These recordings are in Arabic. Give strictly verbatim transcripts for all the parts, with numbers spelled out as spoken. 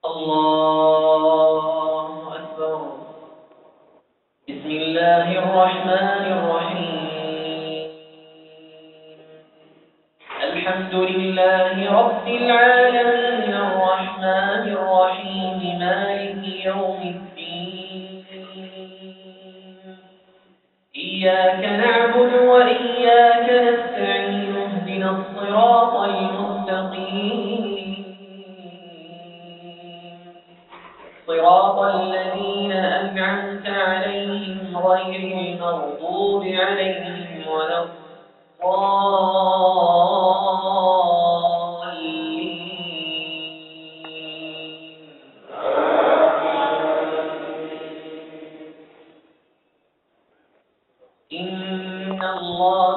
الله أكبر. بسم الله الرحمن الرحيم. الحمد لله رب العالمين الرحمن الرحيم مالك يوم الدين. إياك نعبد وإياك نستعين اهدنا الصراط المستقيم صراط الذين أنعمت عليهم غير المغضوب عليهم ولا الضالين. إن الله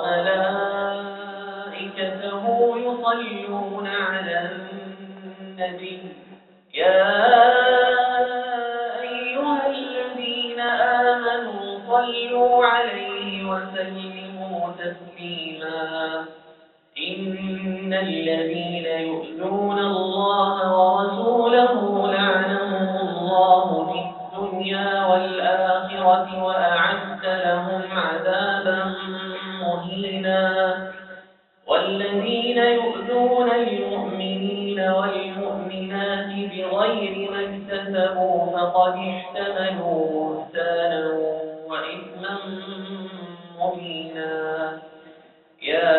وملائكته يصلون على النبي يا أيها الذين آمنوا صلوا عليه وسلموا تسليما. إن الذين يؤذون الله ورسوله لعنهم الله في الدنيا والآخرة وأعد لهم عذابا مهينا. والذين يؤذون المؤمنين والمؤمنات بغير ما اكتسبوا فقد احتملوا بهتانا وإثما مبينا. يا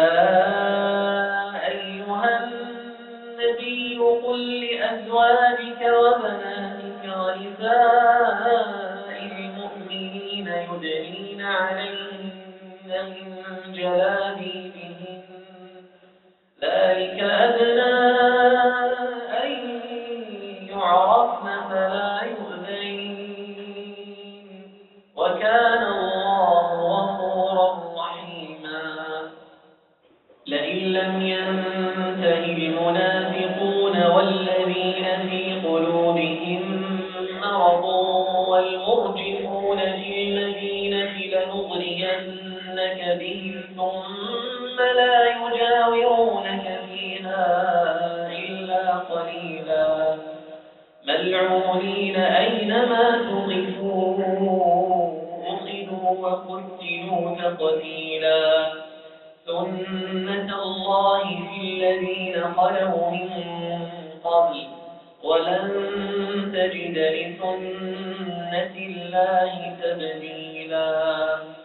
أيها النبي قل لأزواجك وبناتك ونساء المؤمنين يدنين عليهن من جلابيبهن ذلك أدنى أن يعرفن فلا يؤذين وكان الله غفورا رحيما. لئن لم ينته المنافقون والذين في قلوبهم مرض والمرجفون في المدينة لنغرينك بهم ثم لا يجاورونك فيها إلا قليلا ملعونين أينما تغفوا أخذوا وقتلوا تقتيلا. سنة الله في الذين خلوا من قبل ولن تجد لسنة الله تبديلا.